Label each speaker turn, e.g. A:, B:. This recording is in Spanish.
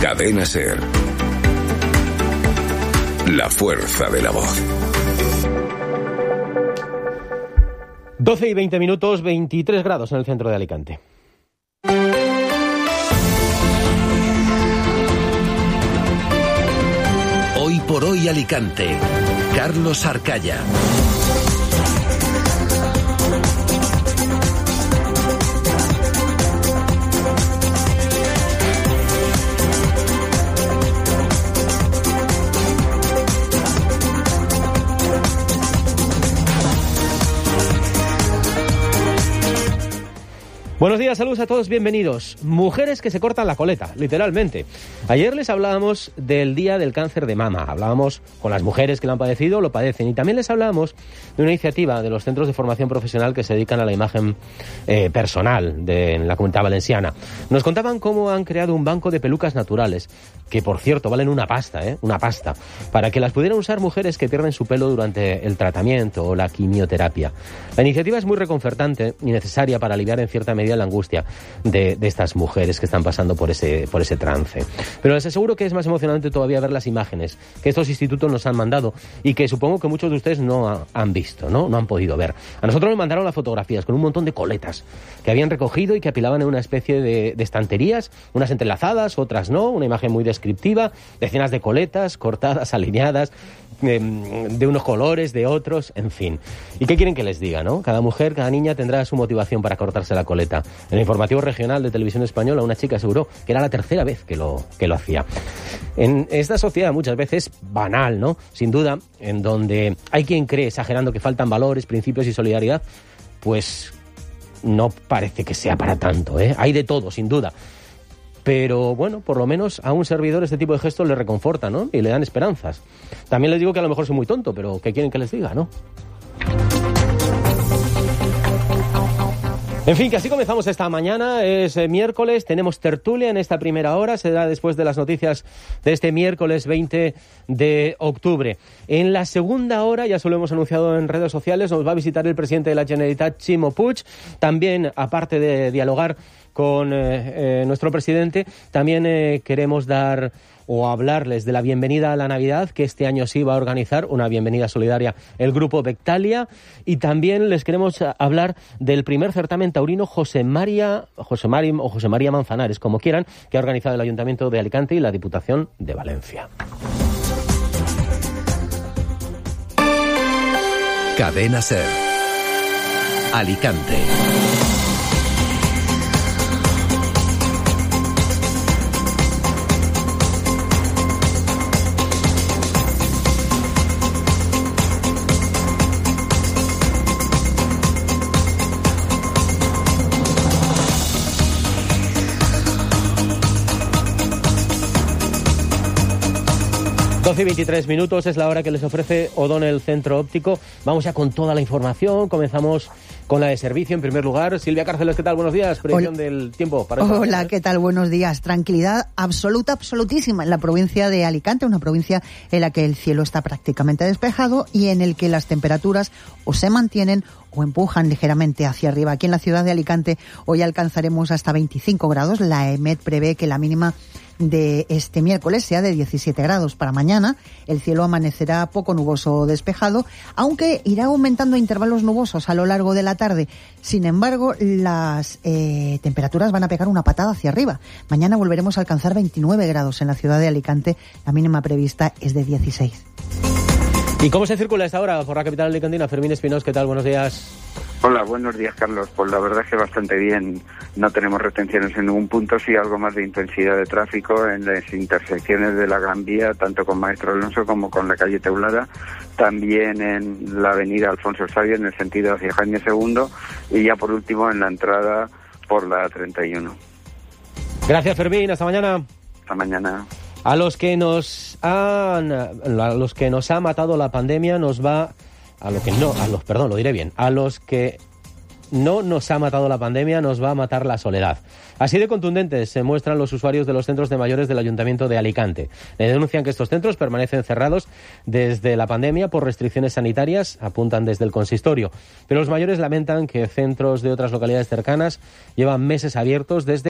A: Cadena SER. La fuerza de la voz.
B: 12 y 20 minutos, 23 grados en el centro de Alicante.
C: Hoy por hoy Alicante. Carlos Arcaya.
B: Buenos días, saludos a todos, bienvenidos. Mujeres que se cortan la coleta, literalmente. Ayer les hablábamos del Día del Cáncer de Mama. Hablábamos con las mujeres que lo han padecido o lo padecen. Y también les hablábamos de una iniciativa de los centros de formación profesional que se dedican a la imagen personal en la Comunidad Valenciana. Nos contaban cómo han creado un banco de pelucas naturales, que por cierto valen una pasta, para que las pudieran usar mujeres que pierden su pelo durante el tratamiento o la quimioterapia. La iniciativa es muy reconfortante y necesaria para aliviar en cierta medida la angustia de estas mujeres que están pasando por ese trance. Pero les aseguro que es más emocionante todavía ver las imágenes que estos institutos nos han mandado y que supongo que muchos de ustedes no han visto, no han podido ver. A nosotros nos mandaron las fotografías con un montón de coletas que habían recogido y que apilaban en una especie de estanterías, unas entrelazadas, otras no, una imagen muy descriptiva, decenas de coletas cortadas, alineadas, de unos colores, de otros, en fin. ¿Y qué quieren que les diga, no? Cada mujer, cada niña tendrá su motivación para cortarse la coleta. En el informativo regional de Televisión Española, una chica aseguró que era la tercera vez que lo hacía. En esta sociedad muchas veces banal, ¿no? Sin duda, en donde hay quien cree, exagerando, que faltan valores, principios y solidaridad, pues no parece que sea para tanto, ¿eh? Hay de todo, sin duda. Pero bueno, por lo menos a un servidor este tipo de gestos le reconforta, ¿no? Y le dan esperanzas. También les digo que a lo mejor soy muy tonto, pero ¿qué quieren que les diga, no? En fin, que así comenzamos esta mañana, es miércoles, tenemos tertulia en esta primera hora, se da después de las noticias de este miércoles 20 de octubre. En la segunda hora, ya se lo hemos anunciado en redes sociales, nos va a visitar el presidente de la Generalitat, Ximo Puig. También, aparte de dialogar con nuestro presidente, también queremos dar o hablarles de la bienvenida a la Navidad, que este año sí va a organizar una bienvenida solidaria el Grupo Bectalia, y también les queremos hablar del primer certamen taurino José María Manzanares, como quieran, que ha organizado el Ayuntamiento de Alicante y la Diputación de Valencia.
C: Cadena SER. Alicante.
B: Y 23 minutos es la hora que les ofrece O'Donnell Centro Óptico. Vamos ya con toda la información. Comenzamos con la de servicio. En primer lugar, Silvia Cárceles, ¿qué tal? Buenos días. Predicción del tiempo para esta
D: Hola, ¿qué tal? Buenos días. Tranquilidad absolutísima en la provincia de Alicante, una provincia en la que el cielo está prácticamente despejado y en el que las temperaturas o se mantienen o empujan ligeramente hacia arriba. Aquí en la ciudad de Alicante hoy alcanzaremos hasta 25 grados. La EMET prevé que la mínima de este miércoles sea de 17 grados. Para mañana el cielo amanecerá poco nuboso o despejado, aunque irá aumentando a intervalos nubosos a lo largo de la tarde. Sin embargo, las temperaturas van a pegar una patada hacia arriba. Mañana volveremos a alcanzar 29 grados en la ciudad de Alicante. La mínima prevista es de 16.
B: ¿Y cómo se circula a esta hora por la capital alicantina? Fermín Espinós, ¿qué tal? Buenos días.
E: Hola, buenos días, Carlos. Pues la verdad es que bastante bien. No tenemos retenciones en ningún punto, sí algo más de intensidad de tráfico en las intersecciones de la Gran Vía, tanto con Maestro Alonso como con la calle Teulada, también en la avenida Alfonso Sabio en el sentido hacia Jaime II y ya por último en la entrada por la 31.
B: Gracias, Fermín. Hasta mañana.
E: Hasta mañana.
B: A los que nos ha matado la pandemia a los que no nos ha matado la pandemia nos va a matar la soledad. Así de contundentes se muestran los usuarios de los centros de mayores del Ayuntamiento de Alicante. Le denuncian que estos centros permanecen cerrados desde la pandemia por restricciones sanitarias, apuntan desde el consistorio. Pero los mayores lamentan que centros de otras localidades cercanas llevan meses abiertos desde